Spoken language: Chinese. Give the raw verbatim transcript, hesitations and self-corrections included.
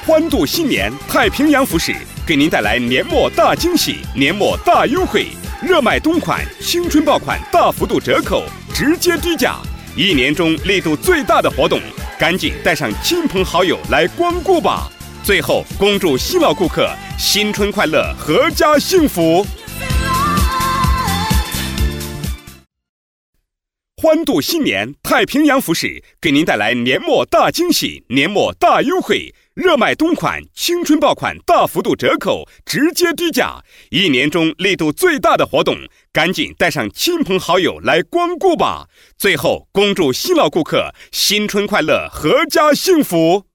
欢度新年，太平洋服饰给您带来年末大惊喜、年末大优惠，热卖冬款、新春爆款大幅度折扣，直接低价，一年中力度最大的活动，赶紧带上亲朋好友来光顾吧！最后，恭祝新老顾客新春快乐，阖家幸福。欢度新年，太平洋服饰给您带来年末大惊喜、年末大优惠，热卖冬款、青春爆款大幅度折扣，直接低价，一年中力度最大的活动，赶紧带上亲朋好友来光顾吧！最后，恭祝新老顾客新春快乐，阖家幸福。